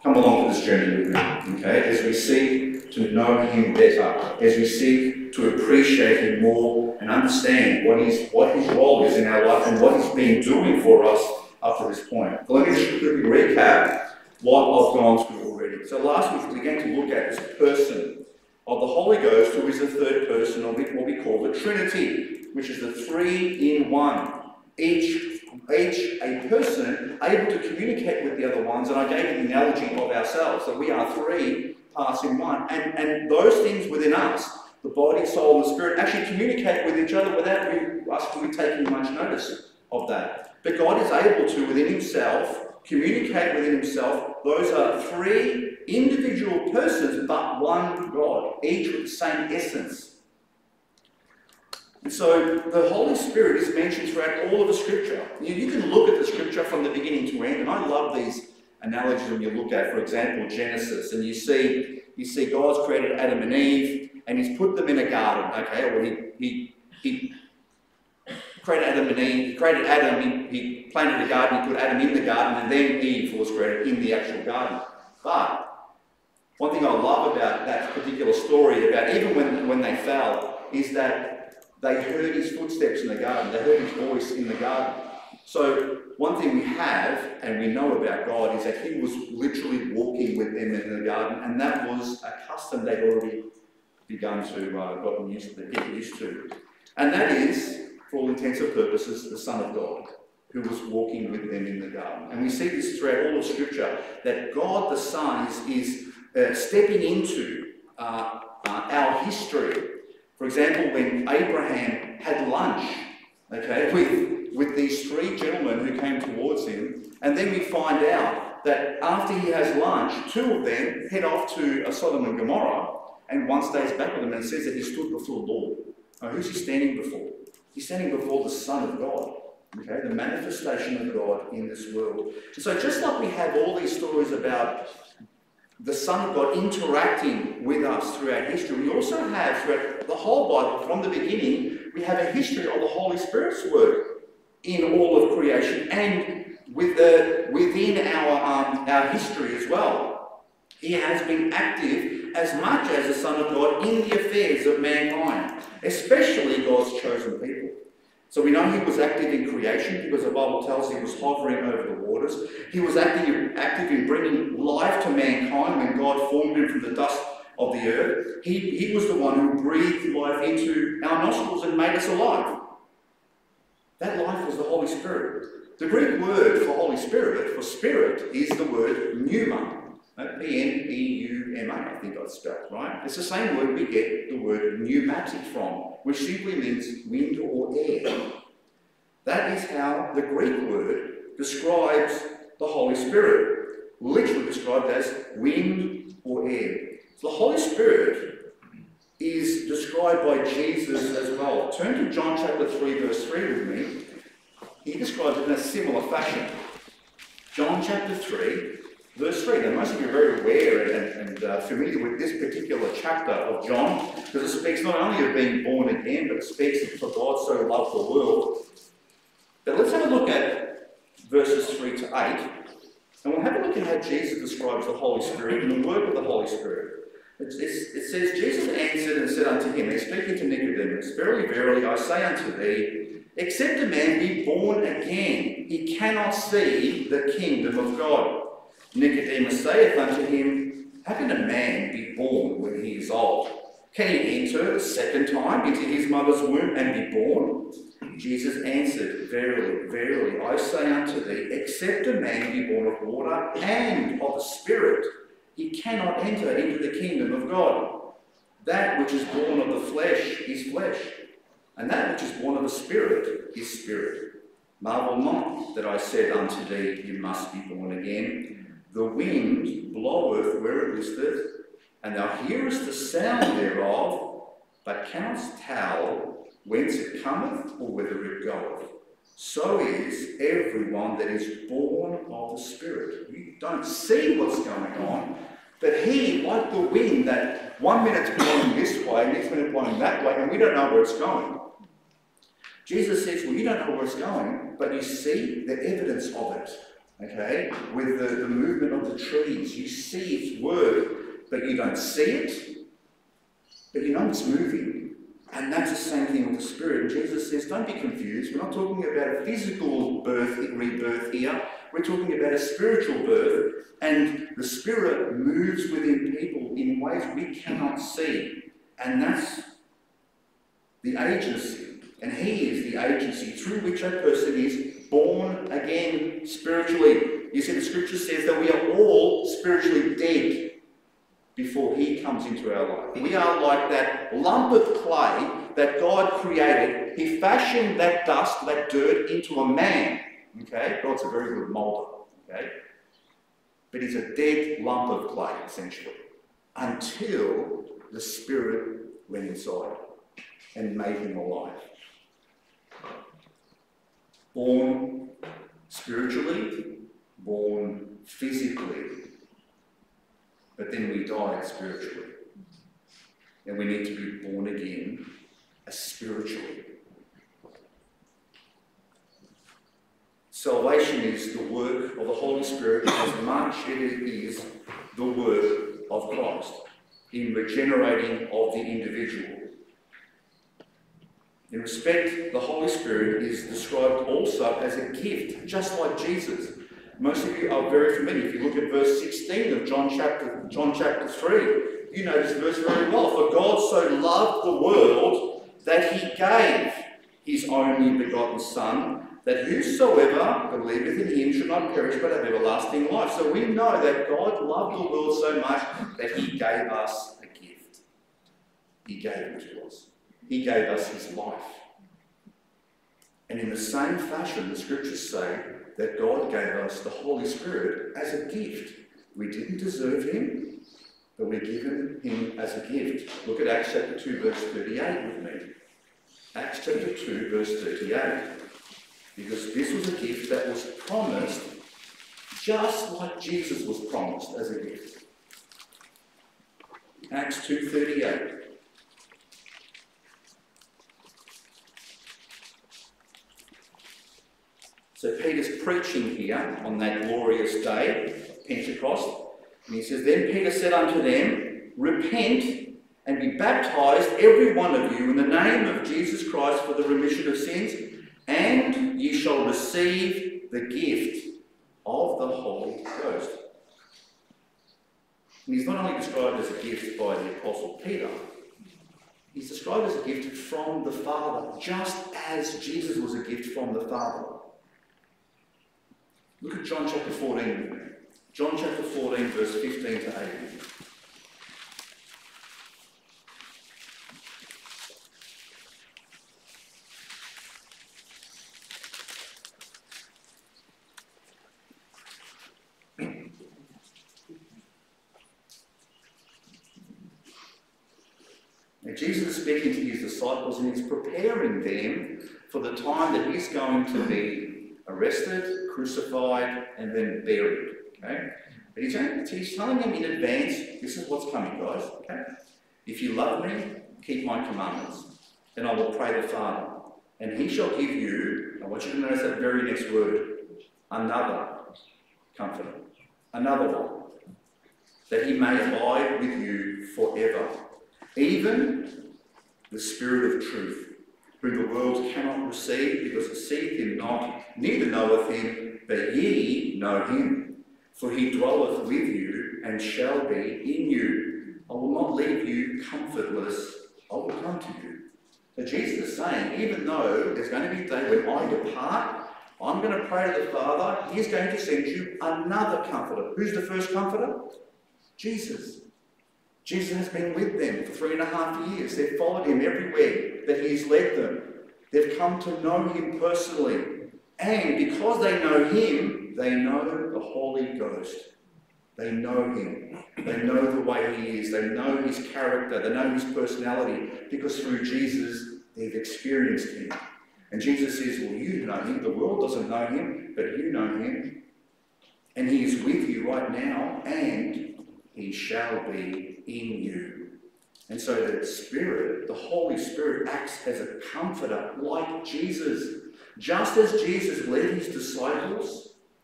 Come along with this journey with me, okay? As we seek to know him better, as we seek to appreciate him more and understand what his role is in our life and what he's been doing for us up to this point. So let me just quickly recap what I've gone through already. So last week we began to look at this person of the Holy Ghost, who is the third person of what we call the Trinity, which is the three in one. Each a person able to communicate with the other ones, and I gave the analogy of ourselves, that we are three parts in one, and those things within us, the body, soul, and the spirit, actually communicate with each other without us really taking much notice of that. But God is able to, within himself, communicate within himself. Those are three individual persons, but one God, each with the same essence. And so the Holy Spirit is mentioned throughout all of the scripture. You can look at the scripture from the beginning to end, and I love these analogies when you look at, for example, Genesis, and you see God's created Adam and Eve, and he's put them in a garden, okay? Or he created Adam and Eve, he created Adam, he planted a garden, he put Adam in the garden, and then Eve was created in the actual garden. But one thing I love about that particular story, about even when they fell, is that they heard his footsteps in the garden. They heard his voice in the garden. So one thing we have and we know about God is that he was literally walking with them in the garden, and that was a custom they'd already begun to get used to. And that is, for all intents and purposes, the Son of God, who was walking with them in the garden. And we see this throughout all of Scripture, that God the Son is stepping into our history. For example, when Abraham had lunch, okay, with these three gentlemen who came towards him, and then we find out that after he has lunch, two of them head off to Sodom and Gomorrah, and one stays back with them and says that he stood before the Lord. Now, who's he standing before? He's standing before the Son of God, okay, the manifestation of God in this world. So just like we have all these stories about the Son of God interacting with us throughout history, we also have throughout the whole Bible, from the beginning, we have a history of the Holy Spirit's work in all of creation and within our history as well. He has been active as much as the Son of God in the affairs of mankind, especially God's chosen people. So we know he was active in creation because the Bible tells he was hovering over the waters. He was active in bringing life to mankind when God formed him from the dust of the earth. He was the one who breathed life into our nostrils and made us alive. That life was the Holy Spirit. The Greek word for Holy Spirit, for spirit, is the word pneuma. P-N-E-U-M-A, I think I've spelled, right? It's the same word we get the word pneumatic from, which simply means wind or air. That is how the Greek word describes the Holy Spirit, literally described as wind or air. So the Holy Spirit is described by Jesus as well. Turn to John chapter 3, verse 3 with me. He describes it in a similar fashion. John chapter 3, verse 3. Now, most of you are very aware and familiar with this particular chapter of John, because it speaks not only of being born again, but it speaks for God so loved the world. But let's have a look at verses 3 to 8, and we'll have a look at how Jesus describes the Holy Spirit and the work of the Holy Spirit. It says, Jesus answered and said unto him, he's speaking to Nicodemus, Verily, verily, I say unto thee, except a man be born again, he cannot see the kingdom of God. Nicodemus saith unto him, How can a man be born when he is old? Can he enter the second time into his mother's womb and be born? Jesus answered, Verily, verily, I say unto thee, except a man be born of water and of the Spirit, he cannot enter into the kingdom of God. That which is born of the flesh is flesh, and that which is born of the Spirit is spirit. Marvel not that I said unto thee, You must be born again. The wind bloweth where it listeth, and thou hearest the sound thereof, but canst tell whence it cometh or whither it goeth. So is everyone that is born of the Spirit. You don't see what's going on, but he, like the wind, that 1 minute's blowing this way, next minute blowing that way, and we don't know where it's going. Jesus says, well, you don't know where it's going, but you see the evidence of it. okay, with the movement of the trees. You see its work, but you don't see it, but you know it's moving. And that's the same thing with the Spirit. And Jesus says, don't be confused. We're not talking about a physical rebirth here. We're talking about a spiritual birth. And the Spirit moves within people in ways we cannot see. And that's the agency. And He is the agency through which a person is born again spiritually. You see, the Scripture says that we are all spiritually dead before He comes into our life. We are like that lump of clay that God created. He fashioned that dust, that dirt, into a man. Okay? God's a very good moulder. Okay? But He's a dead lump of clay, essentially, until the Spirit went inside and made him alive. Born spiritually, born physically, but then we died spiritually. And we need to be born again spiritually. Salvation is the work of the Holy Spirit as much as it is the work of Christ in regenerating of the individual. In respect, the Holy Spirit is described also as a gift, just like Jesus. Most of you are very familiar. If you look at verse 16 of John chapter 3, you know this verse very well. For God so loved the world that He gave His only begotten Son, that whosoever believeth in Him should not perish but have everlasting life. So we know that God loved the world so much that He gave us a gift. He gave it to us. He gave us His life. And in the same fashion, the Scriptures say that God gave us the Holy Spirit as a gift. We didn't deserve Him, but we're given Him as a gift. Look at Acts chapter 2, verse 38 with me. Acts chapter 2, verse 38. Because this was a gift that was promised just like Jesus was promised as a gift. Acts 2:38. So Peter's preaching here on that glorious day of Pentecost. And he says, Then Peter said unto them, Repent and be baptized, every one of you, in the name of Jesus Christ for the remission of sins, and ye shall receive the gift of the Holy Ghost. And he's not only described as a gift by the Apostle Peter, he's described as a gift from the Father, just as Jesus was a gift from the Father. Look at John chapter 14. John chapter 14, verse 15 to 18. Now, Jesus is speaking to His disciples and He's preparing them for the time that He's going to be arrested, crucified, and then buried. Okay? But he's telling them in advance, this is what's coming, guys. Okay? If you love me, keep my commandments. Then I will pray the Father. And He shall give you, I want you to notice that very next word, another comforter. Another one. That He may abide with you forever. Even the Spirit of truth, whom the world cannot receive, because it seeth Him not, neither knoweth Him, but ye know Him. For He dwelleth with you, and shall be in you. I will not leave you comfortless, I will come to you. So Jesus is saying, even though there's going to be a day when I depart, I'm going to pray to the Father, He's going to send you another comforter. Who's the first comforter? Jesus. Jesus has been with them for 3.5 years. They've followed Him everywhere that He's led them. They've come to know Him personally. And because they know Him, they know the Holy Ghost. They know Him. They know the way He is. They know His character. They know His personality. Because through Jesus, they've experienced Him. And Jesus says, well, you know Him. The world doesn't know Him, but you know Him. And He is with you right now, and He shall be in you. And so the Spirit, the Holy Spirit, acts as a comforter like Jesus. Just as Jesus led His disciples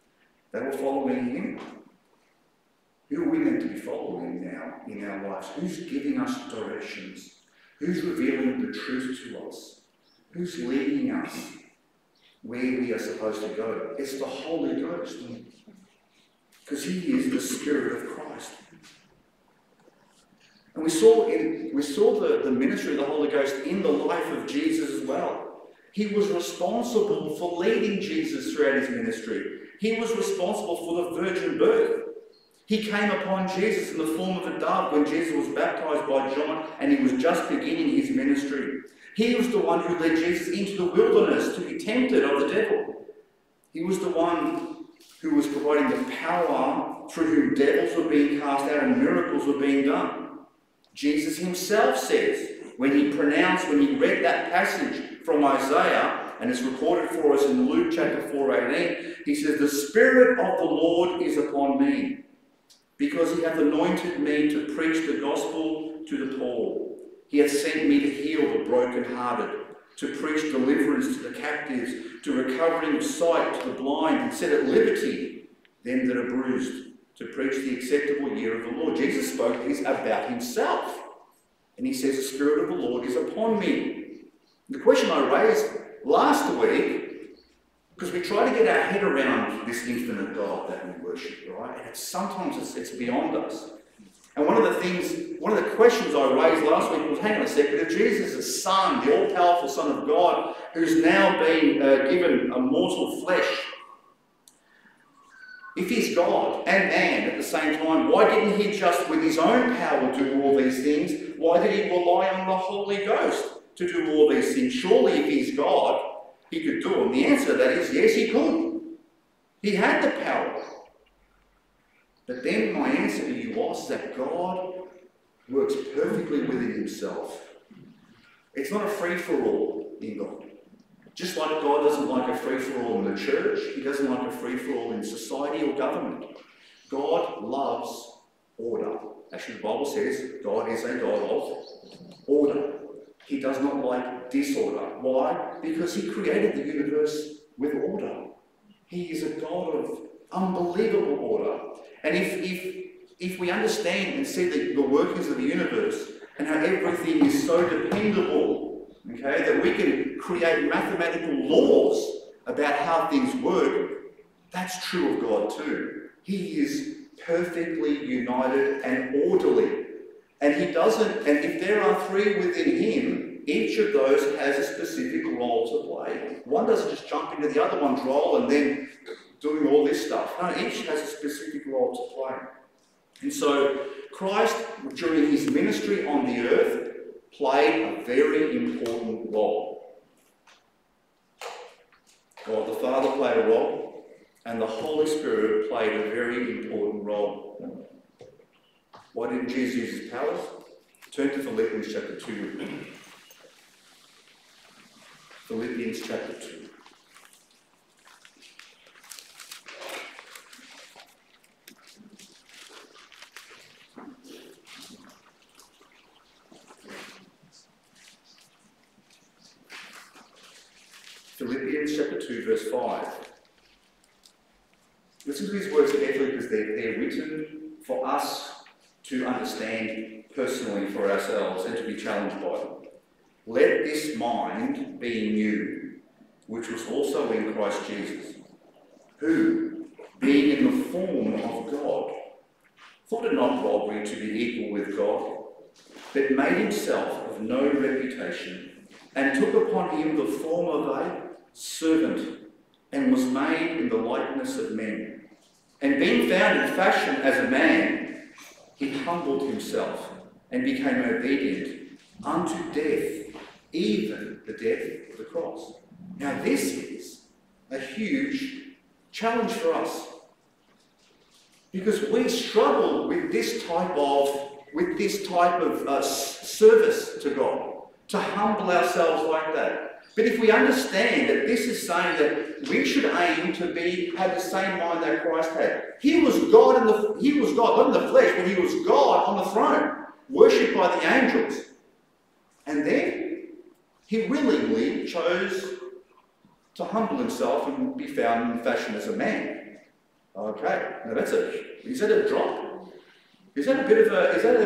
They were following him. Who are we meant to be following now in our lives? Who's giving us directions? Who's revealing the truth to us? Who's leading us where we are supposed to go? It's the Holy Ghost. Because he is the Spirit of Christ. And we saw the ministry of the Holy Ghost in the life of Jesus as well. He was responsible for leading Jesus throughout his ministry. He was responsible for the virgin birth. He came upon Jesus in the form of a dove when Jesus was baptized by John and he was just beginning his ministry. He was the one who led Jesus into the wilderness to be tempted of the devil. He was the one who was providing the power through whom devils were being cast out and miracles were being done. Jesus himself says, when he read that passage from Isaiah, and it's recorded for us in Luke chapter 4:18, he says, "The Spirit of the Lord is upon me, because he hath anointed me to preach the gospel to the poor. He hath sent me to heal the brokenhearted, to preach deliverance to the captives, to recovering of sight to the blind, and set at liberty them that are bruised, to preach the acceptable year of the Lord." Jesus spoke this about himself. And he says, "The Spirit of the Lord is upon me." The question I raised last week, because we try to get our head around this infinite God that we worship, right? And sometimes it's beyond us. And one of the questions I raised last week was, hang on a second, if Jesus is the Son, the all-powerful Son of God, who's now been given a mortal flesh, if he's God and man at the same time, why didn't he just, with his own power, do all these things? Why did he rely on the Holy Ghost to do all these things? Surely if he's God, he could do them. The answer to that is yes, he could. He had the power. But then my answer to you was that God works perfectly within himself. It's not a free-for-all in God. Just like God doesn't like a free-for-all in the church, he doesn't like a free-for-all in society or government. God loves order. Actually, the Bible says God is a God of order. He does not like disorder. Why? Because he created the universe with order. He is a God of unbelievable order. And if we understand and see the workings of the universe and how everything is so dependable, okay, that we can create mathematical laws about how things work, that's true of God too. He is perfectly united and orderly. And he doesn't, and if there are three within him, each of those has a specific role to play. One doesn't just jump into the other one's role and then doing all this stuff. No, each has a specific role to play. And so Christ, during his ministry on the earth, played a very important role. God the Father played a role, and the Holy Spirit played a very important role. Why didn't Jesus use his powers? Turn to Philippians chapter 2 with me. Philippians chapter 2. Philippians chapter 2, verse 5. Listen to these words carefully because they're written for us to understand personally for ourselves and to be challenged by them. "Let this mind be in you, which was also in Christ Jesus, who, being in the form of God, thought it not robbery to be equal with God, but made himself of no reputation, and took upon him the form of a servant, and was made in the likeness of men. And being found in fashion as a man, he humbled himself, and became obedient unto death, even the death of the cross." Now this is a huge challenge for us, because we struggle with this type of service to God, to humble ourselves like that. But if we understand that this is saying that we should aim to have the same mind that Christ had. He was God, not in the flesh, but he was God on the throne, worshipped by the angels. And then he willingly chose to humble himself and be found in fashion as a man. Okay, now is that a drop? Is that a bit of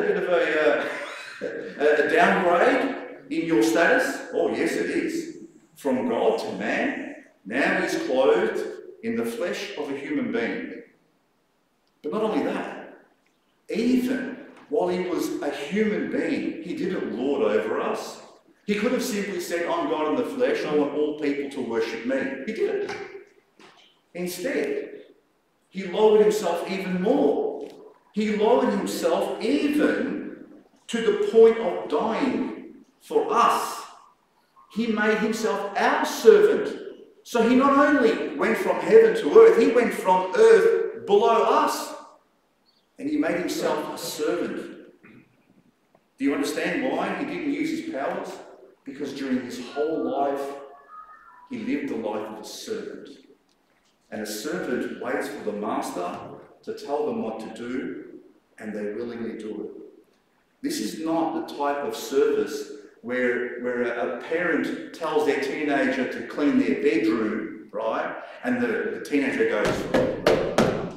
a downgrade in your status? Oh yes, it is. From God to man, now he's clothed in the flesh of a human being. But not only that, even while he was a human being, he didn't lord over us. He could have simply said, I'm God in the flesh, I want all people to worship me. He didn't. Instead, he lowered himself even more. He lowered himself even to the point of dying for us. He made himself our servant. So he not only went from heaven to earth, he went from earth below us. And he made himself a servant. Do you understand why he didn't use his powers? Because during his whole life, he lived the life of a servant. And a servant waits for the master to tell them what to do, and they willingly do it. This is not the type of service where a parent tells their teenager to clean their bedroom, right? And the teenager goes,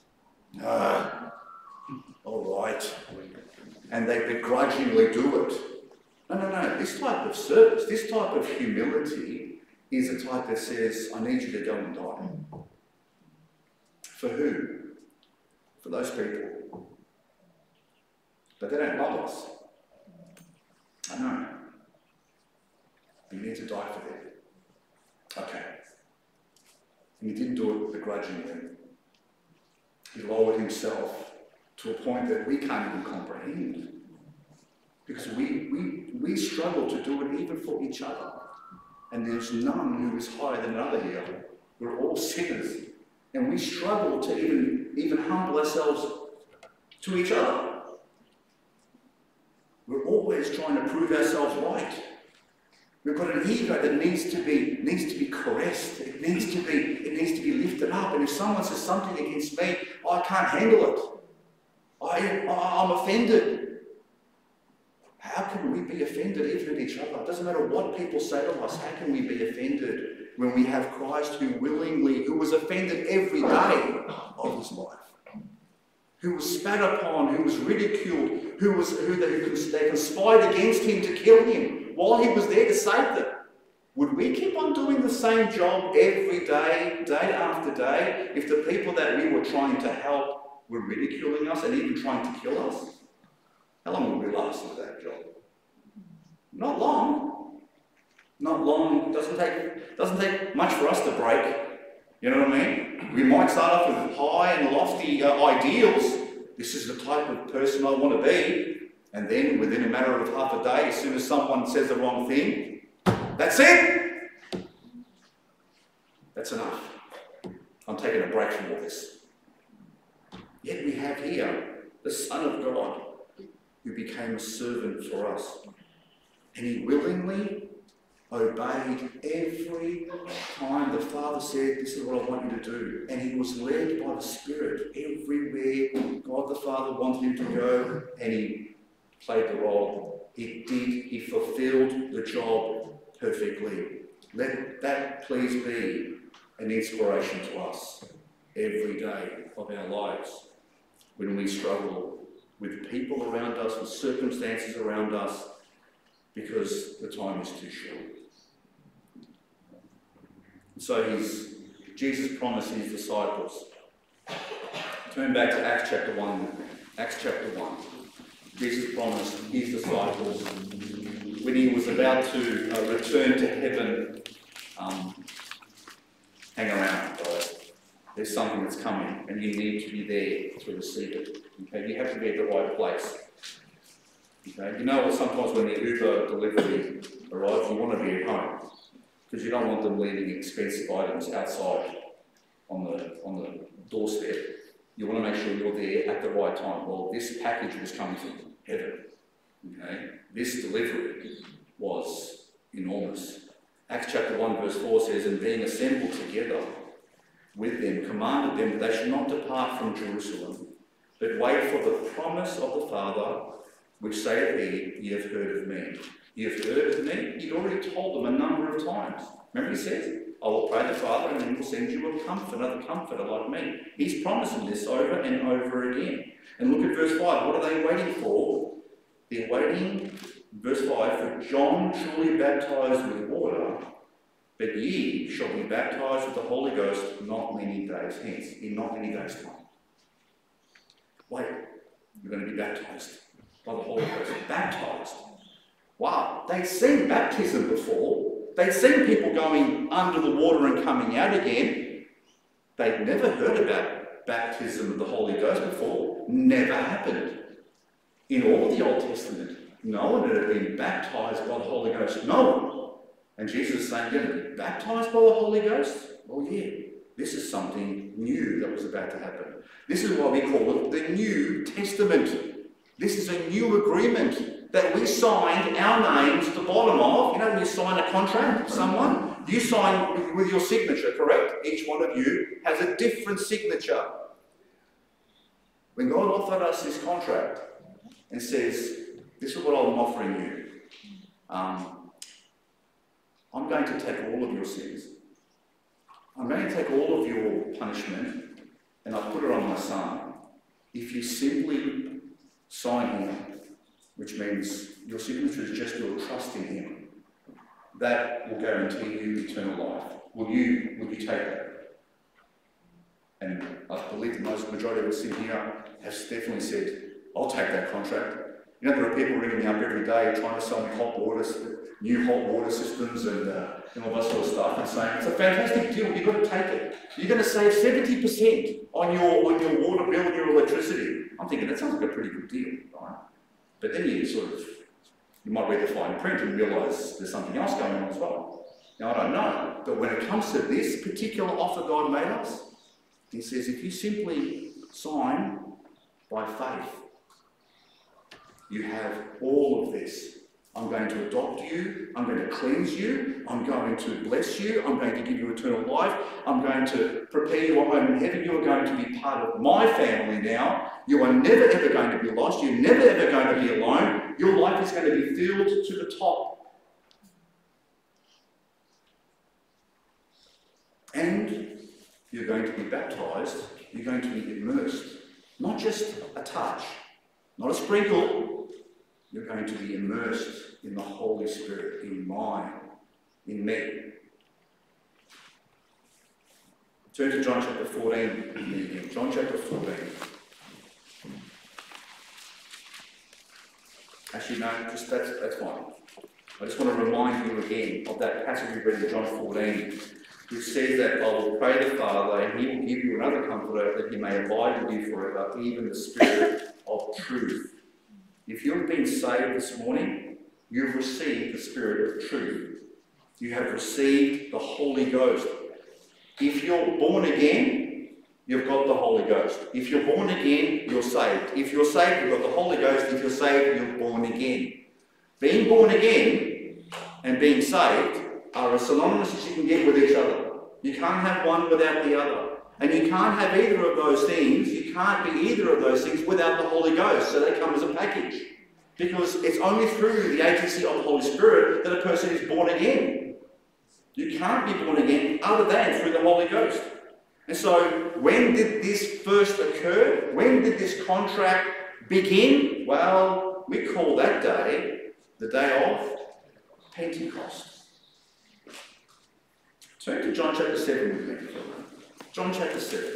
all right. And they begrudgingly do it. No. This type of service, this type of humility is a type that says, I need you to go and die. For who? For those people. But they don't love us. I know. You need to die for them. Okay. And he didn't do it begrudgingly. He lowered himself to a point that we can't even comprehend. Because we struggle to do it even for each other. And there's none who is higher than another here. We're all sinners. And we struggle to even humble ourselves to each other. We're always trying to prove ourselves right. We've got an ego that needs to be caressed. It needs to be lifted up. And if someone says something against me, I can't handle it. I'm offended. How can we be offended even at each other? It doesn't matter what people say to us. How can we be offended when we have Christ who was offended every day of his life? Who was spat upon, who was ridiculed, they conspired against him to kill him while he was there to save them. Would we keep on doing the same job every day, day after day, if the people that we were trying to help were ridiculing us and even trying to kill us? How long would we last with that job? Not long. Not long. Doesn't take much for us to break. You know what I mean? We might start off with high and lofty ideals. This is the type of person I want to be. And then within a matter of half a day, as soon as someone says the wrong thing, that's it. That's enough. I'm taking a break from all this. Yet we have here the Son of God who became a servant for us. And he willingly obeyed every time the Father said, this is what I want you to do. And he was led by the Spirit everywhere God the Father wanted him to go, and he played the role. He fulfilled the job perfectly. Let that please be an inspiration to us every day of our lives when we struggle with people around us, with circumstances around us, because the time is too short. So Jesus promised his disciples. Turn back to Acts chapter 1. Acts chapter 1. Jesus promised his disciples when he was about to return to heaven, hang around, guys. There's something that's coming and you need to be there to receive it. Okay? You have to be at the right place. Okay? You know what, sometimes when the Uber delivery arrives, you want to be at home because you don't want them leaving expensive items outside on the doorstep. You want to make sure you're there at the right time. Well, this package was coming from heaven. Okay? This delivery was enormous. Acts chapter 1 verse 4 says, and being assembled together with them, commanded them that they should not depart from Jerusalem, but wait for the promise of the Father, which saith he, ye have heard of me. Ye have heard of me? He'd already told them a number of times. Remember he says, I will pray the Father and he will send you a comforter, another comforter like me. He's promising this over and over again. And look at verse 5. What are they waiting for? They're waiting, verse 5, for John truly baptized with water, but ye shall be baptized with the Holy Ghost not many days hence, in not many days' time. Wait, you're going to be baptized by the Holy Ghost. Baptized. Wow, they'd seen baptism before. They'd seen people going under the water and coming out again. They'd never heard about baptism of the Holy Ghost before. Never happened. In all of the Old Testament, no one had been baptized by the Holy Ghost. No one. And Jesus is saying, you're going to be baptized by the Holy Ghost? Well, yeah. This is something new that was about to happen. This is why we call it the New Testament. This is a new agreement that we signed our names at the bottom of. You know, when you sign a contract with someone, you sign with your signature, correct? Each one of you has a different signature. When God offered us this contract and says, this is what I'm offering you. I'm going to take all of your sins. I'm going to take all of your punishment and I'll put it on my son. If you simply sign him, which means your signature is just your trust in him, that will guarantee you eternal life. Will you take that? And I believe the majority of us in here have definitely said, I'll take that contract. You know, there are people ringing me up every day trying to sell me new hot water systems and all that sort of stuff, and saying, it's a fantastic deal, you've got to take it. You're going to save 70% on your water bill and your electricity. I'm thinking, that sounds like a pretty good deal, right? But then you might read the fine print and realise there's something else going on as well. Now, I don't know, but when it comes to this particular offer God made us, he says, if you simply sign by faith, you have all of this. I'm going to adopt you, I'm going to cleanse you, I'm going to bless you, I'm going to give you eternal life, I'm going to prepare you a home in heaven, you are going to be part of my family now, you are never ever going to be lost, you're never ever going to be alone, your life is going to be filled to the top. And you're going to be baptized, you're going to be immersed. Not just a touch, not a sprinkle. You're going to be immersed in the Holy Spirit, in me. Turn to John chapter 14. John chapter 14. Actually, no, that's fine. I just want to remind you again of that passage we read in John 14, which says that I will pray the Father, and he will give you another comforter that he may abide with you forever, even the Spirit of truth. If you've been saved this morning, you've received the Spirit of truth. You have received the Holy Ghost. If you're born again, you've got the Holy Ghost. If you're born again, you're saved. If you're saved, you've got the Holy Ghost. If you're saved, you're born again. Being born again and being saved are as synonymous as you can get with each other. You can't have one without the other. And you can't have either of those things, you can't be either of those things without the Holy Ghost. So they come as a package. Because it's only through the agency of the Holy Spirit that a person is born again. You can't be born again other than through the Holy Ghost. And so, when did this first occur? When did this contract begin? Well, we call that day the day of Pentecost. Turn to John chapter 7 with me. John chapter 7.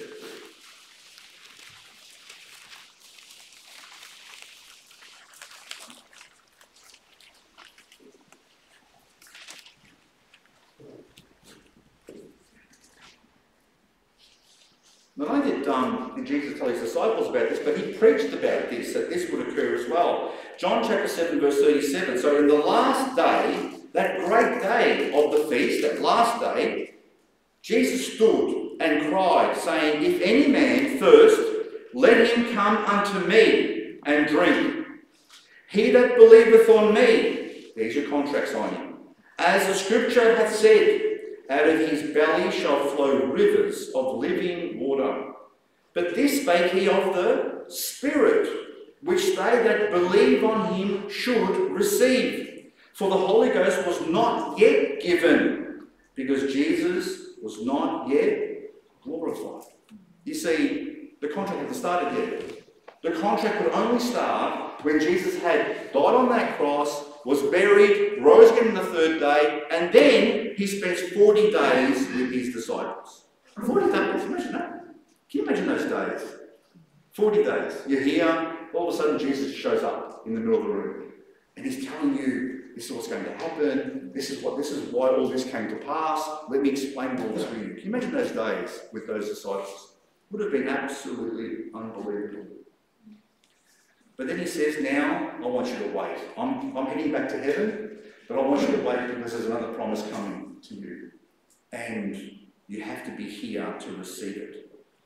Not only did Jesus tell his disciples about this, but he preached about this, that this would occur as well. John chapter 7, verse 37. So in the last day, that great day of the feast, that last day, Jesus stood and cried, saying, if any man thirst, let him come unto me and drink. He that believeth on me, there's your contract signing, as the scripture hath said, out of his belly shall flow rivers of living water. But this spake he of the Spirit, which they that believe on him should receive. For the Holy Ghost was not yet given, because Jesus was not yet glorified. You see, the contract hadn't started yet. The contract would only start when Jesus had died on that cross, was buried, rose again on the third day, and then he spent 40 days with his disciples. 40 days, imagine that. Can you imagine those days? 40 days. You're here, all of a sudden Jesus shows up in the middle of the room. And he's telling you, this is what's going to happen, this is why all this came to pass, let me explain all this to you. Can you imagine those days with those disciples? It would have been absolutely unbelievable. But then he says, now I want you to wait. I'm heading back to heaven, but I want you to wait because there's another promise coming to you. And you have to be here to receive it.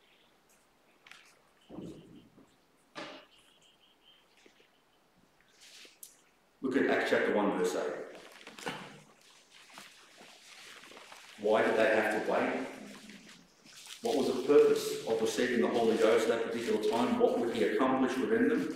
Look at Acts chapter 1, verse 8. Why did they have to wait? What was the purpose of receiving the Holy Ghost at that particular time? What would he accomplish within them?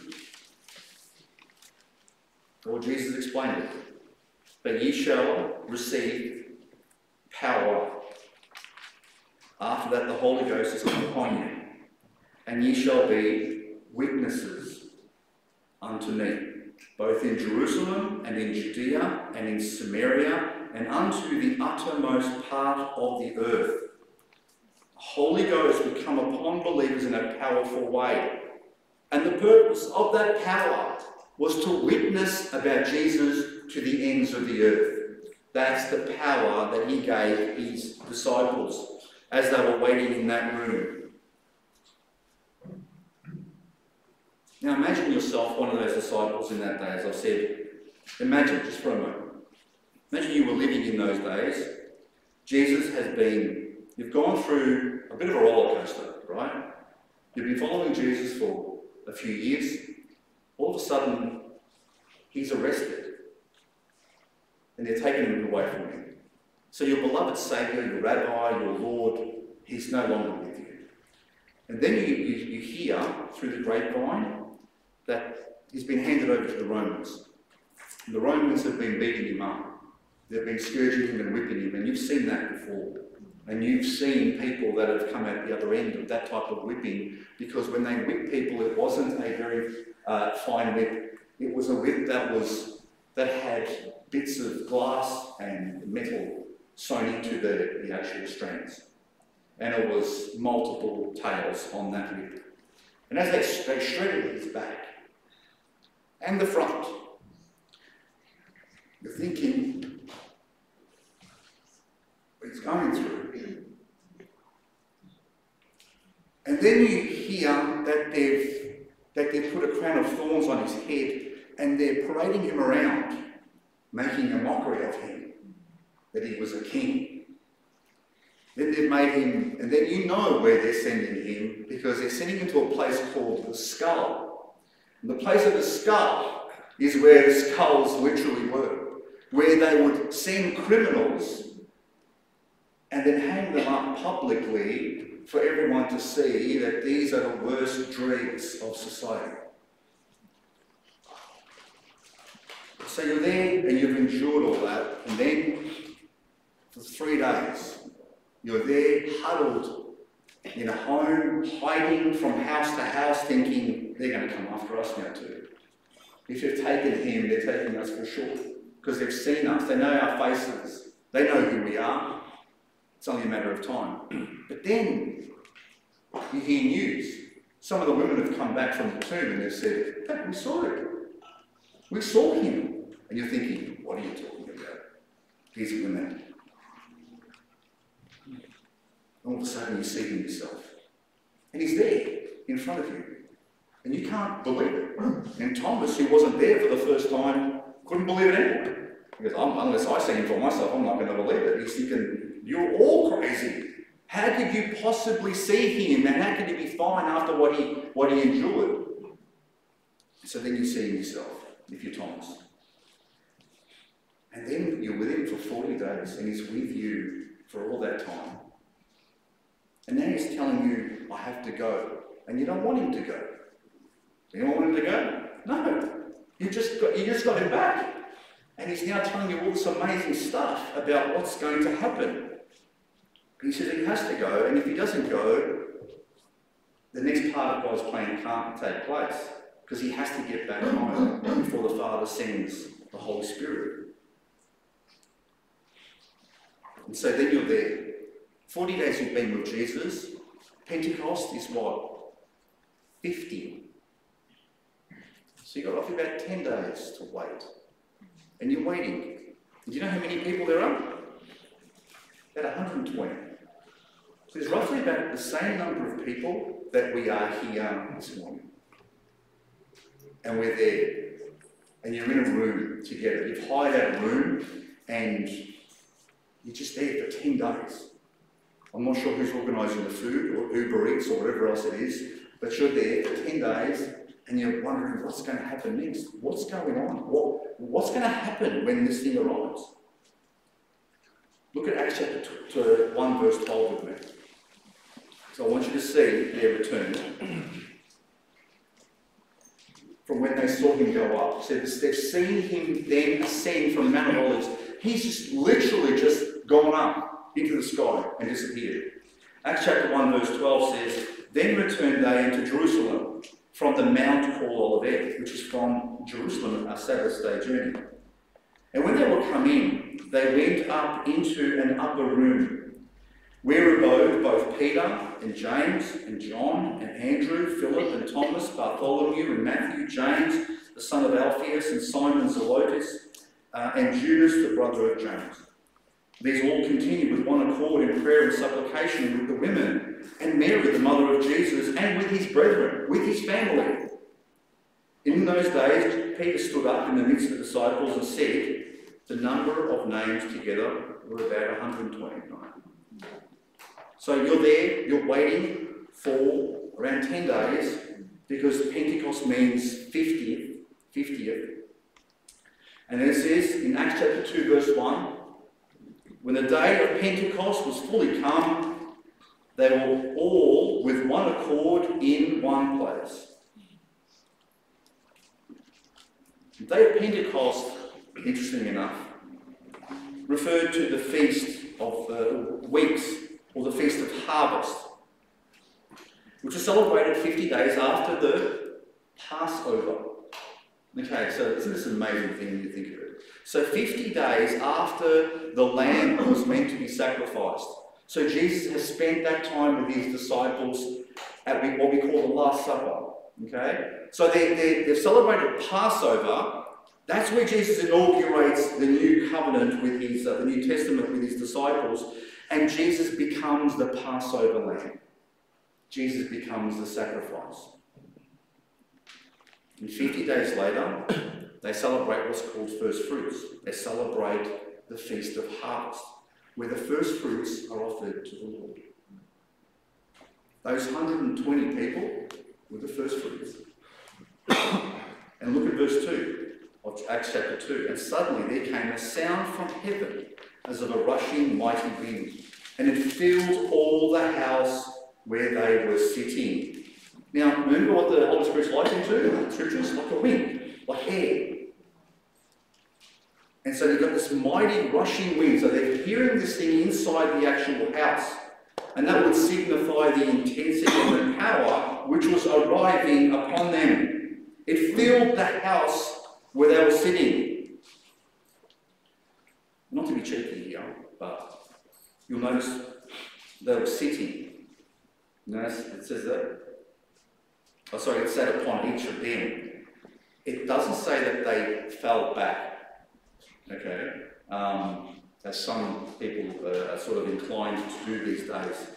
Well, Jesus explained it. But ye shall receive power. After that, the Holy Ghost is come upon you, and ye shall be witnesses unto me, both in Jerusalem and in Judea and in Samaria and unto the uttermost part of the earth. The Holy Ghost would come upon believers in a powerful way. And the purpose of that power was to witness about Jesus to the ends of the earth. That's the power that he gave his disciples as they were waiting in that room. Now imagine yourself one of those disciples in that day, as I said. Imagine, just for a moment. Imagine you were living in those days. You've gone through a bit of a roller coaster, right? You've been following Jesus for a few years. All of a sudden, he's arrested. And they're taking him away from you. So your beloved Saviour, your Rabbi, your Lord, he's no longer with you. And then you hear through the grapevine that he's been handed over to the Romans. And the Romans have been beating him up. They've been scourging him and whipping him, and you've seen that before. And you've seen people that have come out the other end of that type of whipping, because when they whipped people, it wasn't a very fine whip. It was a whip that had bits of glass and metal sewn into the actual strands. And it was multiple tails on that whip. And as they shredded his back and the front, you're thinking, what he's going through. And then you hear that they've put a crown of thorns on his head and they're parading him around, making a mockery of him, that he was a king. Then they've made him, and then you know where they're sending him, because they're sending him to a place called the Skull. And the place of the Skull is where the skulls literally were, where they would send criminals and then hang them up publicly for everyone to see that these are the worst dregs of society. So you're there and you've endured all that, and then for 3 days, you're there huddled in a home, hiding from house to house, thinking they're going to come after us now too. If you've taken him, they're taking us for sure, because they've seen us, they know our faces, they know who we are. It's only a matter of time. But then you hear news. Some of the women have come back from the tomb and they've said, hey, we saw it. We saw him. And you're thinking, what are you talking about? He's a woman. All of a sudden you see him yourself. And he's there in front of you. And you can't believe it. And Thomas, who wasn't there for the first time, couldn't believe it anyway. Because unless I see him for myself, I'm not going to believe it. He's thinking, you're all crazy. How could you possibly see him? And how could he be fine after what he endured? So then you see him yourself, if you're Thomas. And then you're with him for 40 days, and he's with you for all that time. And now he's telling you, I have to go. And you don't want him to go. You don't want him to go? No. You just got him back. And he's now telling you all this amazing stuff about what's going to happen. He says he has to go, and if he doesn't go, the next part of God's plan can't take place, because he has to get back home before the Father sends the Holy Spirit. And so then you're there. 40 days you've been with Jesus. Pentecost is what? 50. So you've got roughly about 10 days to wait. And you're waiting. Do you know how many people there are? About 120. So there's roughly about the same number of people that we are here this morning. And we're there. And you're in a room together. You've hired out a room and you're just there for 10 days. I'm not sure who's organising the food or Uber Eats or whatever else it is, but you're there for 10 days and you're wondering what's going to happen next. What's going on? What's going to happen when this thing arrives? Look at Acts chapter 1 verse 12 with me. So I want you to see their return. From when they saw him go up. So they've seen him then ascend from Mount Olives. He's just literally just gone up into the sky and disappeared. Acts chapter 1 verse 12 says, Then returned they into Jerusalem from the mount called Olivet, which is from Jerusalem, a Sabbath day journey. And when they were come in, they went up into an upper room, where abode both Peter and James and John and Andrew, Philip and Thomas, Bartholomew and Matthew, James, the son of Alphaeus, and Simon Zelotes, and Judas, the brother of James. These all continued with one accord in prayer and supplication with the women, and Mary, the mother of Jesus, and with his brethren, with his family. In those days, Peter stood up in the midst of the disciples and said, The number of names together were about 129. So you're there, you're waiting for around 10 days, because Pentecost means 50th. And then it says in Acts chapter 2 verse 1, when the day of Pentecost was fully come, they were all with one accord in one place. The day of Pentecost, interesting enough, referred to the feast of weeks, or the feast of harvest, which was celebrated 50 days after the Passover. Okay, so isn't this an amazing thing when you think of it? So 50 days after the lamb was meant to be sacrificed. So Jesus has spent that time with his disciples at what we call the Last Supper. Okay? So they've celebrated Passover. That's where Jesus inaugurates the new covenant with his, the New Testament with his disciples. And Jesus becomes the Passover lamb. Jesus becomes the sacrifice. And 50 days later, they celebrate what's called first fruits. They celebrate the Feast of Harvest, where the first fruits are offered to the Lord. Those 120 people were the first fruits. And look at verse 2 of Acts chapter 2. And suddenly there came a sound from heaven as of a rushing mighty wind, and it filled all the house where they were sitting. Now, remember what the Holy Spirit's like in Scriptures? Like a wind, like air. And so you've got this mighty rushing wind. So they're hearing this thing inside the actual house. And that would signify the intensity and the power which was arriving upon them. It filled the house where they were sitting. Not to be cheeky here, but you'll notice they were sitting. Notice it says that. Oh, sorry, it said upon each of them. It doesn't say that they fell back. Okay? As some people are sort of inclined to do these days.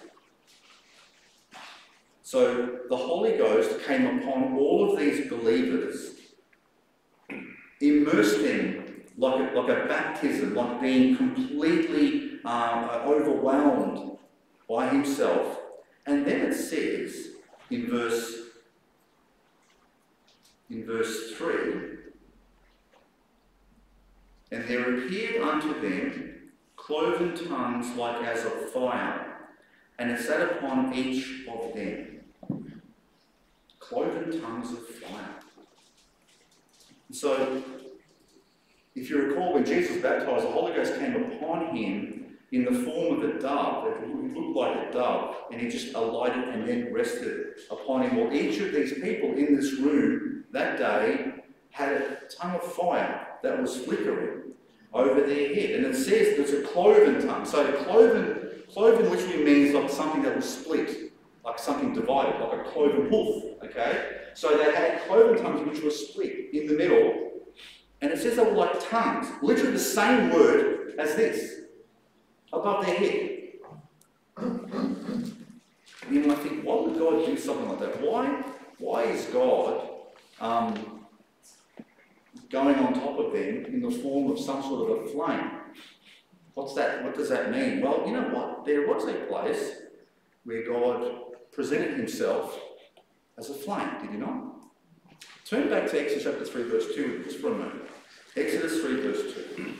So the Holy Ghost came upon all of these believers, immersed them like a baptism, like being completely overwhelmed by himself. And then it says in verse 3, and there appeared unto them cloven tongues like as of fire, and it sat upon each of them. Cloven tongues of fire. So If you recall, when Jesus was baptized, the Holy Ghost came upon him in the form of a dove. It looked like a dove, and he just alighted and then rested upon him. Well, each of these people in this room that day had a tongue of fire that was flickering over their head. And it says there's a cloven tongue. So cloven literally means like something that was split, like something divided, like a cloven hoof, okay? So they had cloven tongues which were split in the middle, and it says they were like tongues, literally the same word as this, above their head. And you might think, why would God do something like that? Why is God going on top of them in the form of some sort of a flame? What's that? What does that mean? Well, you know what? There was a place where God presented himself as a flame, did he not? Turn back to Exodus chapter 3, verse 2, just for a moment. Exodus 3, verse 2.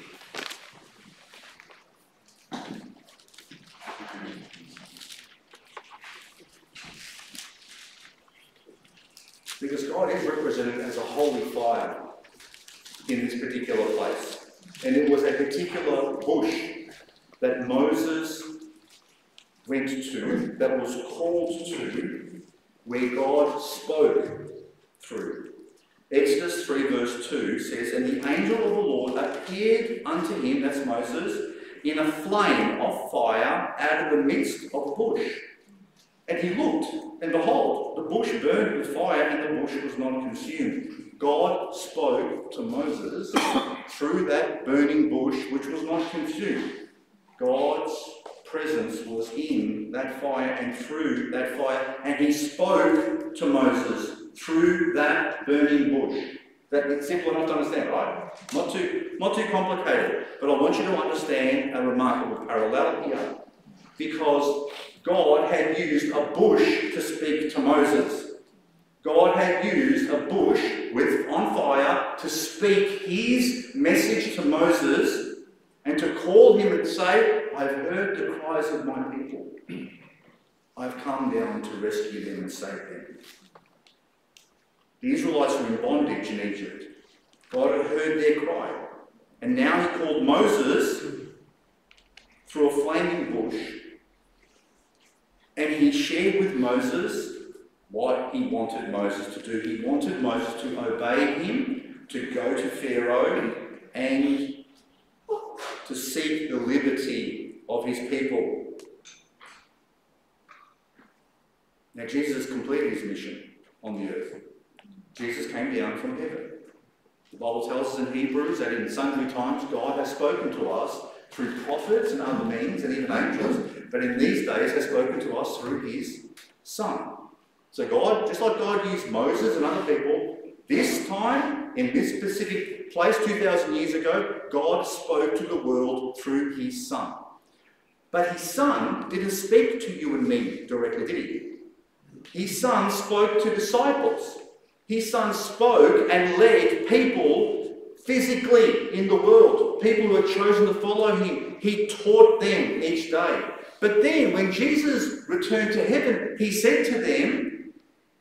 Because God is represented as a holy fire in this particular place. And it was a particular bush that Moses went to, that was called to, where God spoke through. Exodus 3 verse 2 says, "And the angel of the Lord appeared unto him," that's Moses, "in a flame of fire out of the midst of a bush. And he looked, and behold, the bush burned with fire, and the bush was not consumed." God spoke to Moses through that burning bush which was not consumed. God's presence was in that fire and through that fire, and he spoke to Moses through that burning bush. It's simple enough to understand, right? Not too complicated. But I want you to understand a remarkable parallel here, because God had used a bush to speak to Moses. God had used a bush on fire to speak his message to Moses and to call him and say, "I've heard the cries of my people. I've come down to rescue them and save them." The Israelites were in bondage in Egypt. God had heard their cry. And now he called Moses through a flaming bush, and he shared with Moses what he wanted Moses to do. He wanted Moses to obey him, to go to Pharaoh, and to seek the liberty of his people. Now, Jesus completed his mission on the earth. Jesus came down from heaven. The Bible tells us in Hebrews that in sundry times God has spoken to us through prophets and other means, and even angels, but in these days has spoken to us through his Son. So God, just like God used Moses and other people, this time, in this specific place 2,000 years ago, God spoke to the world through his Son. But his Son didn't speak to you and me directly, did he? His Son spoke to disciples. His Son spoke and led people physically in the world, people who had chosen to follow him. He taught them each day. But then, when Jesus returned to heaven, he said to them,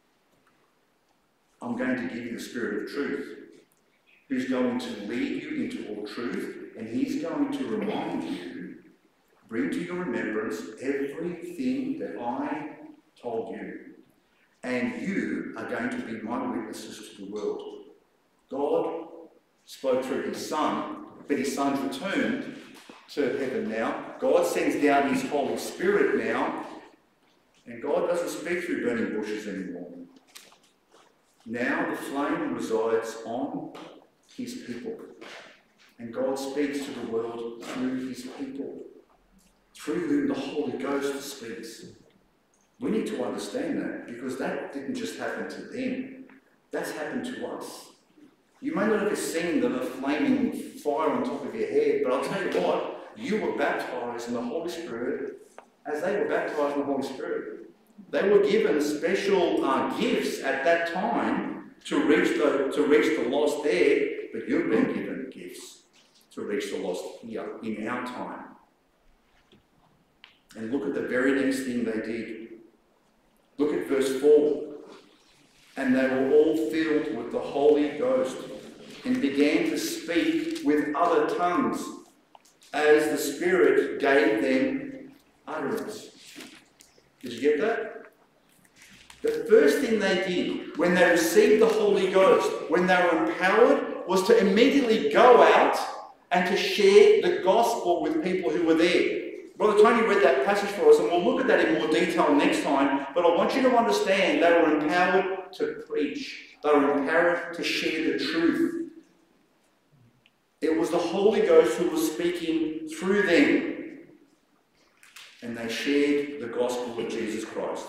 "I'm going to give you the Spirit of truth, who's going to lead you into all truth, and he's going to remind you, bring to your remembrance everything that I told you. And you are going to be my witnesses to the world." God spoke through his Son, but his Son's returned to heaven now. God sends down his Holy Spirit now, and God doesn't speak through burning bushes anymore. Now the flame resides on his people, and God speaks to the world through his people, through whom the Holy Ghost speaks. We need to understand that, because that didn't just happen to them. That's happened to us. You may not have seen the flaming fire on top of your head, but I'll tell you what, you were baptized in the Holy Spirit as they were baptized in the Holy Spirit. They were given special gifts at that time to reach the lost there, but you've been given gifts to reach the lost here in our time. And look at the very next thing they did. Look at verse 4. "And they were all filled with the Holy Ghost, and began to speak with other tongues as the Spirit gave them utterance. Did you get that? The first thing they did when they received the Holy Ghost, when they were empowered, was to immediately go out and to share the gospel with people who were there. Brother Tony read that passage for us, and we'll look at that in more detail next time, but I want you to understand they were empowered to preach. They were empowered to share the truth. It was the Holy Ghost who was speaking through them, and they shared the gospel of Jesus Christ.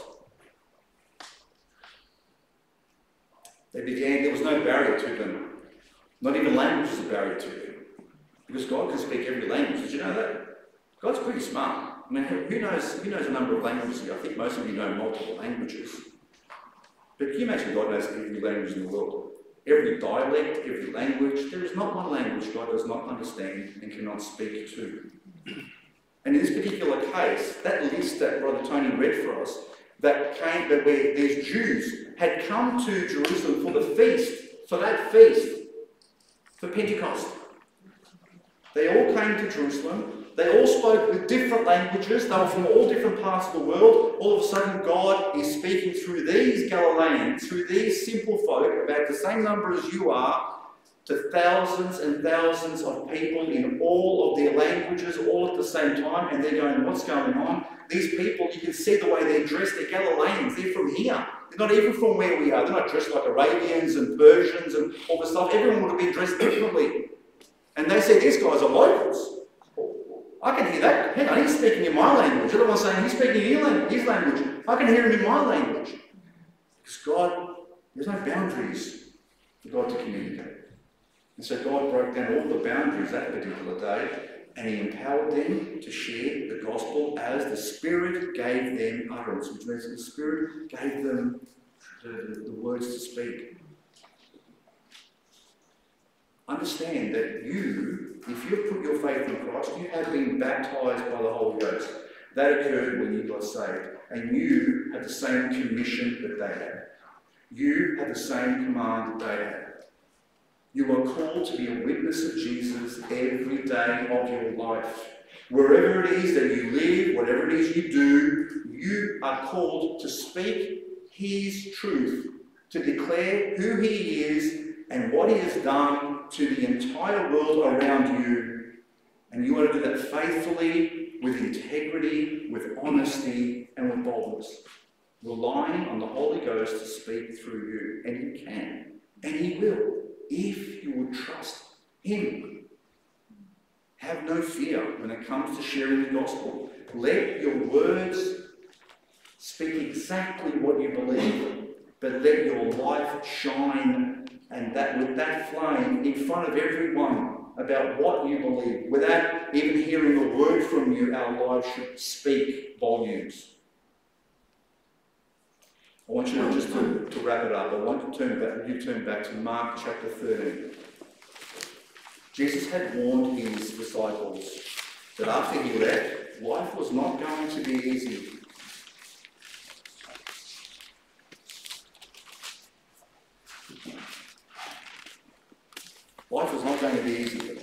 There was no barrier to them. Not even language was a barrier to them. Because God can speak every language. Did you know that? God's pretty smart. I mean, who knows a number of languages here? I think most of you know multiple languages. But can you imagine God knows every language in the world? Every dialect, every language. There is not one language God does not understand and cannot speak to. And in this particular case, that list that Brother Tony read for us, where these Jews had come to Jerusalem for that feast, for Pentecost. They all came to Jerusalem. They all spoke with different languages. They were from all different parts of the world. All of a sudden, God is speaking through these Galileans, through these simple folk, about the same number as you are, to thousands and thousands of people in all of their languages, all at the same time. And they're going, what's going on? These people, you can see the way they're dressed. They're Galileans. They're from here. They're not even from where we are. They're not dressed like Arabians and Persians and all the stuff. Everyone would have been dressed differently. And they say, these guys are locals. I can hear that. Hang on, he's speaking in my language. The other one's saying, he's speaking in his language. I can hear him in my language. Because God, there's no boundaries for God to communicate. And so God broke down all the boundaries that particular day, and he empowered them to share the gospel as the Spirit gave them utterance, which means the Spirit gave them the words to speak. Understand that you, if you've put your faith in Christ, you have been baptized by the Holy Ghost. That occurred when you got saved. And you have the same commission that they had. You have the same command that they had. You are called to be a witness of Jesus every day of your life. Wherever it is that you live, whatever it is you do, you are called to speak his truth, to declare who he is and what he has done to the entire world around you. And you want to do that faithfully, with integrity, with honesty, and with boldness, relying on the Holy Ghost to speak through you. And he can, and he will, if you would trust him. Have no fear when it comes to sharing the gospel. Let your words speak exactly what you believe, but let your life shine, and that with that flame in front of everyone about what you believe. Without even hearing a word from you, our lives should speak volumes. I want you to just to wrap it up. I want you to turn back to Mark chapter 13. Jesus had warned his disciples that after he left, life was not going to be easy. Life was not going to be easy for them.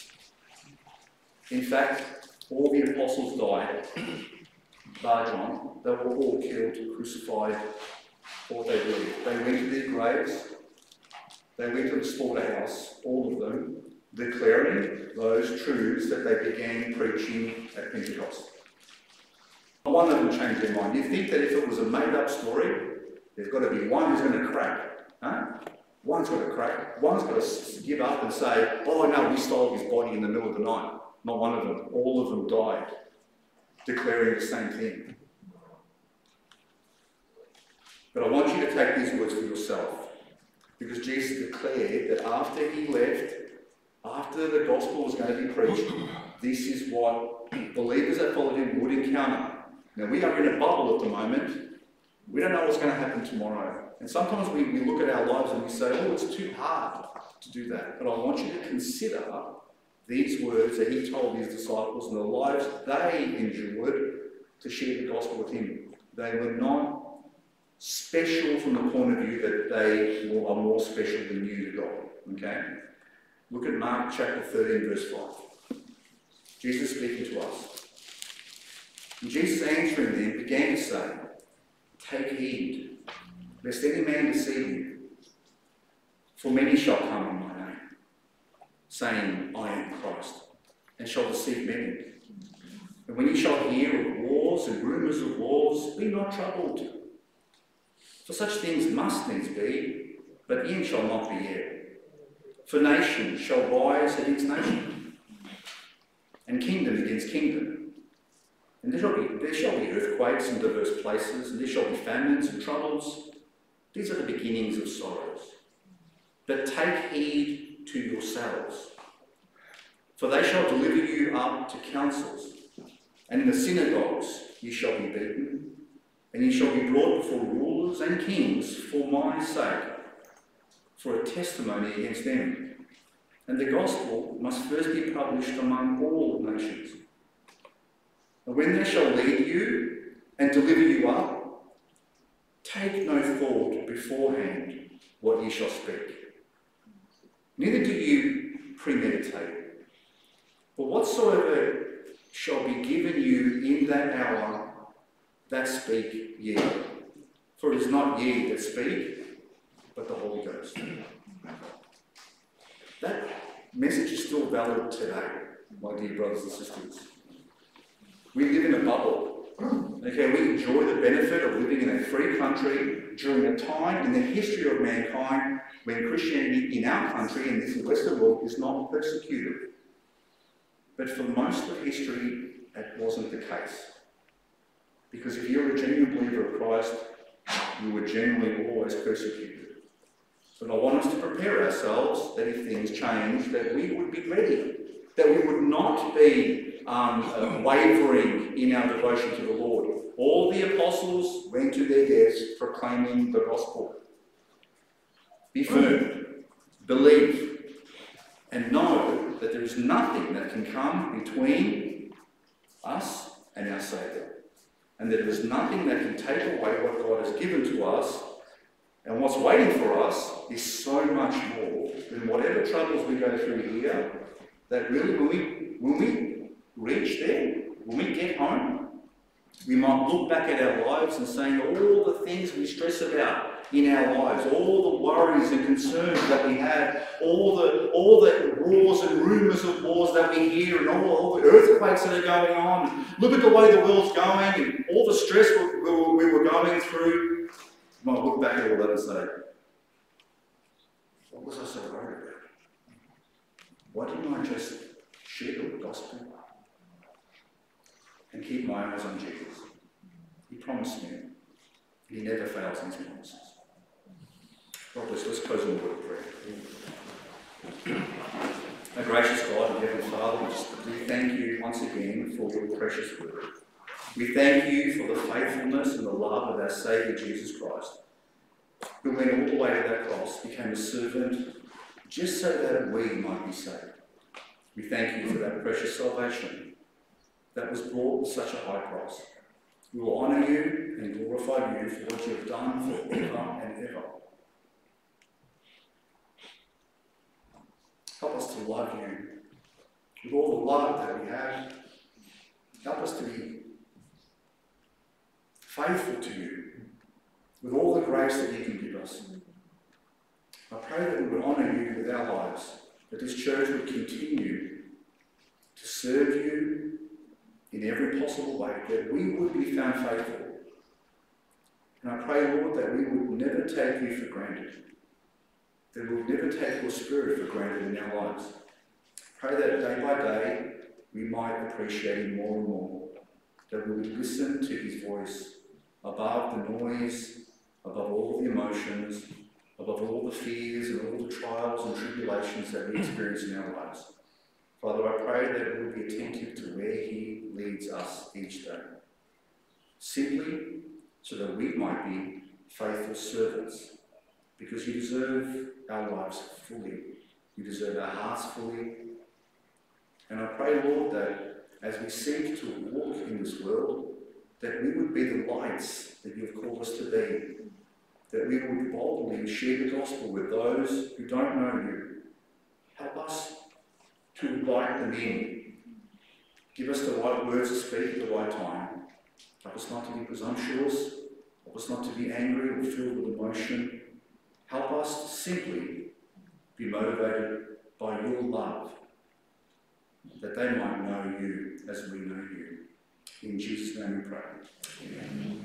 In fact, all the apostles died, bar John. They were all killed, crucified for what they believed. They went to their graves. They went to the slaughterhouse, all of them, declaring those truths that they began preaching at Pentecost. One of them changed their mind. You think that if it was a made-up story, there's got to be one who's going to crack. Huh? One's got to crack. One's got to give up and say, oh no, we stole his body in the middle of the night. Not one of them. All of them died, declaring the same thing. But I want you to take these words for yourself. Because Jesus declared that after he left, after the gospel was going to be preached, this is what believers that followed him would encounter. Now, we are in a bubble at the moment. We don't know what's going to happen tomorrow. And sometimes we look at our lives and we say, oh, it's too hard to do that. But I want you to consider these words that he told his disciples and the lives they endured to share the gospel with him. They were not special from the point of view that they are more special than you to God. Okay? Look at Mark chapter 13, verse 5. Jesus speaking to us. And Jesus answering them began to say, "Take heed, lest any man deceive you. For many shall come in my name, saying, I am Christ, and shall deceive many. And when you shall hear of wars and rumours of wars, be not troubled. For such things must needs be, but the end shall not be yet. For nation shall rise against nation, and kingdom against kingdom. And there shall be earthquakes in diverse places, and there shall be famines and troubles. These are the beginnings of sorrows. But take heed to yourselves, for they shall deliver you up to councils, and in the synagogues you shall be beaten, and you shall be brought before rulers and kings for my sake, for a testimony against them. And the gospel must first be published among all nations. And when they shall lead you and deliver you up, take no thought beforehand what ye shall speak. Neither do you premeditate. But whatsoever shall be given you in that hour, that speak ye. For it is not ye that speak, but the Holy Ghost." That message is still valid today, my dear brothers and sisters. We live in a bubble. Okay, we enjoy the benefit of living in a free country during a time in the history of mankind when Christianity in our country, in this Western world, is not persecuted. But for most of history, that wasn't the case. Because if you're a genuine believer of Christ, you were generally always persecuted. But I want us to prepare ourselves that if things change, that we would be ready, that we would not be wavering in our devotion to the Lord. All the apostles went to their deaths proclaiming the gospel. Be firm, believe, and know that there is nothing that can come between us and our Saviour, and that there is nothing that can take away what God has given to us. And what's waiting for us is so much more than whatever troubles we go through here, that really when we reach there, when we get home, we might look back at our lives and saying all the things we stress about in our lives, all the worries and concerns that we have, all the wars and rumours of wars that we hear, and all the earthquakes that are going on. Look at the way the world's going and all the stress we were going through. You might look back at all that and say, what was I so worried about? Why didn't I just share the gospel and keep my eyes on Jesus? He promised me, and he never fails in his promises. God bless. Let's close in a word of prayer. Our gracious God and Heavenly Father, we thank you once again for your precious word. We thank you for the faithfulness and the love of our Saviour Jesus Christ, who went all the way to that cross, became a servant, just so that we might be saved. We thank you for that precious salvation that was brought with such a high price. We will honour you and glorify you for what you have done forever and ever. Help us to love you with all the love that we have. Help us to be faithful to you with all the grace that you can give us. I pray that we would honour you with our lives, that this church would continue to serve you in every possible way, that we would be found faithful. And I pray, Lord, that we would never take you for granted, that we would never take your Spirit for granted in our lives. Pray that day by day we might appreciate him more and more, that we would listen to his voice above the noise, above all the emotions, above all the fears and all the trials and tribulations that we experience in our lives. Father, I pray that we will be attentive to where he leads us each day, simply so that we might be faithful servants, because you deserve our lives fully. You deserve our hearts fully. And I pray, Lord, that as we seek to walk in this world, that we would be the lights that you have called us to be, that we would boldly share the gospel with those who don't know you. Help help us to invite them in. Give us the right words to speak at the right time. Help us not to be presumptuous. Help us not to be angry or filled with emotion. Help us to simply be motivated by your love, that they might know you as we know you. In Jesus' name we pray. Amen.